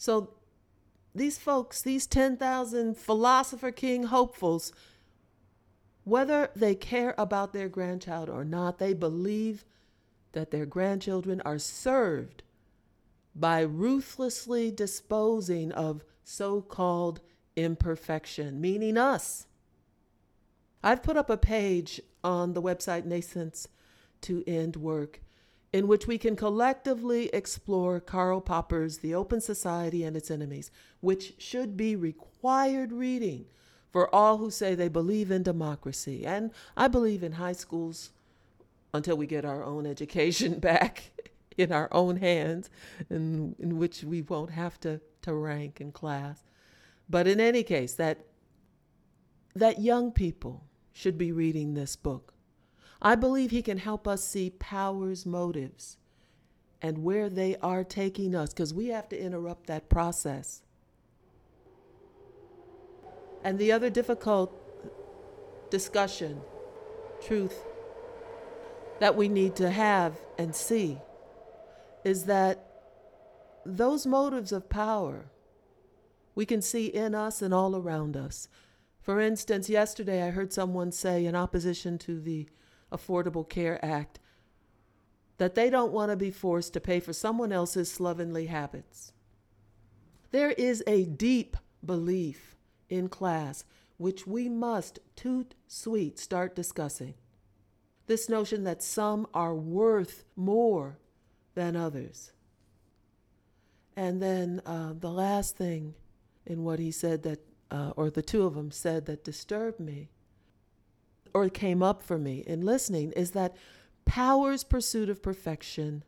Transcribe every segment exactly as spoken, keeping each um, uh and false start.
So these folks, these ten thousand philosopher king hopefuls, whether they care about their grandchild or not, they believe that their grandchildren are served by ruthlessly disposing of so-called imperfection, meaning us. I've put up a page on the website Nascence to End Work in which we can collectively explore Karl Popper's The Open Society and Its Enemies, which should be required reading for all who say they believe in democracy. And I believe in high schools until we get our own education back in our own hands, in, in which we won't have to, to rank in class. But in any case, that that young people should be reading this book. I believe he can help us see power's motives and where they are taking us, because we have to interrupt that process. And the other difficult discussion, truth, that we need to have and see is that those motives of power we can see in us and all around us. For instance, yesterday I heard someone say in opposition to the Affordable Care Act that they don't want to be forced to pay for someone else's slovenly habits. There is a deep belief in class which we must toot sweet start discussing. This notion that some are worth more than others. And then uh, the last thing in what he said that, uh, or the two of them said that disturbed me, or came up for me in listening, is that power's pursuit of perfection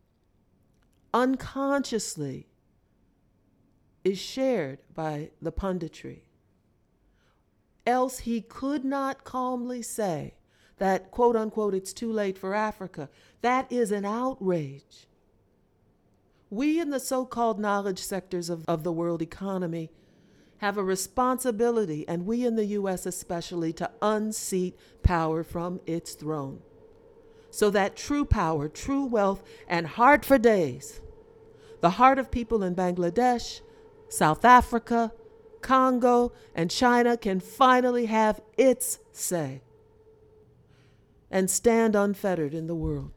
unconsciously is shared by the punditry. Else he could not calmly say that, quote unquote, it's too late for Africa. That is an outrage. We in the so-called knowledge sectors of, of the world economy have a responsibility, and we in the U S especially, to unseat power from its throne, so that true power, true wealth, and heart for days, the heart of people in Bangladesh, South Africa, Congo, and China can finally have its say and stand unfettered in the world.